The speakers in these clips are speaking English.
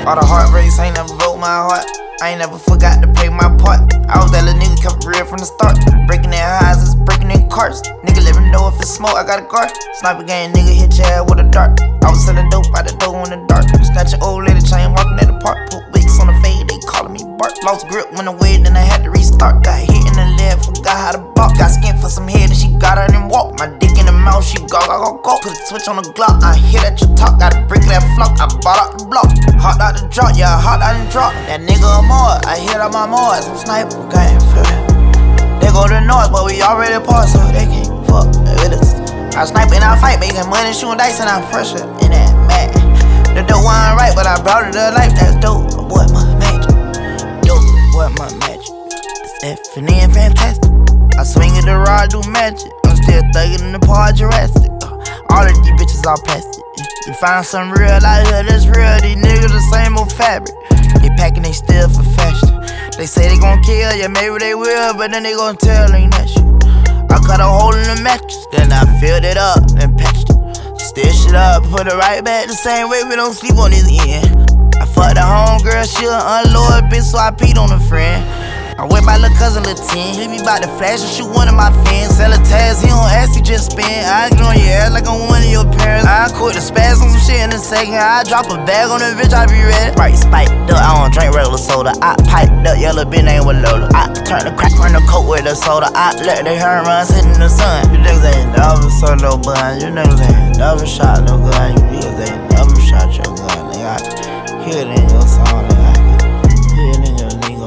All the heartbreaks ain't never broke my heart. I ain't never forgot to play my part. I was that little nigga, kept it real from the start. Breaking in houses, breaking in carts. Nigga let me know if it's smoke, I got a guard. Sniper gang, nigga hit your head with a dart. I was selling dope out the door in the dark. Snatch an old lady chain, walking at the park. Put wigs on the fade, they calling me Bart. Lost grip, went away, then I had to restart. Got hit in the leg, forgot how to balk. Got skin for some head, and she got her and walk. My dick in the mouth, she go. Put a switch on the Glock, I hit at your talk. Got a brick of that flock, I bought out the block. Hot out the drop, yeah, hot out the drop. That nigga a Mars, I hit out my Mars. I'm sniper, gang, feel it. They go to the north, but we already apart, so they can't fuck with us. I snipe and I fight, making money, shooting dice, and I pressure in that mag. The dope wasn't right, but I brought it to life. That's dope, boy, my magic. Dope, boy, my magic. It's F&E and fantastic. I swing at the rod, do magic. I'm still thugging in the part Jurassic. All of these bitches all plastic. You find some real out here that's real. These niggas the same old fabric. They packing they still for fashion. They say they gon' kill, yeah, maybe they will, but then they gon' tell ain't that shit. I cut a hole in the mattress, then I filled it up and patched it. Stitched it up, put it right back the same way, we don't sleep on this end. I fucked the homegirl, she an unloyal bitch, so I peed on a friend. I'm with my little cousin, Lil 10. He be bout to flash and shoot one of my fans. Sell a task, he don't ask, he just spin. I get on your ass like I'm one of your parents. I quit the spaz on some shit in a second. I drop a bag on the bitch, I be ready. Right, spiked up, I don't drink regular soda. I piped up, yellow bitch name with Lola. I turn the crack, run the coat with the soda. I let the hair run, sit in the sun. You niggas ain't never sold no bun. You niggas ain't never shot no gun. You niggas ain't never shot your gun. Nigga, I hear it in your song, nigga. I can hear it in your lingo.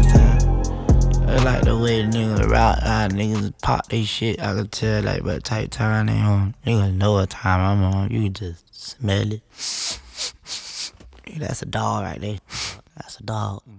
I like the way the niggas rock, niggas pop they shit. I can tell like what type time they on. Niggas know what time I'm on. You can just smell it. That's a dog right there. That's a dog.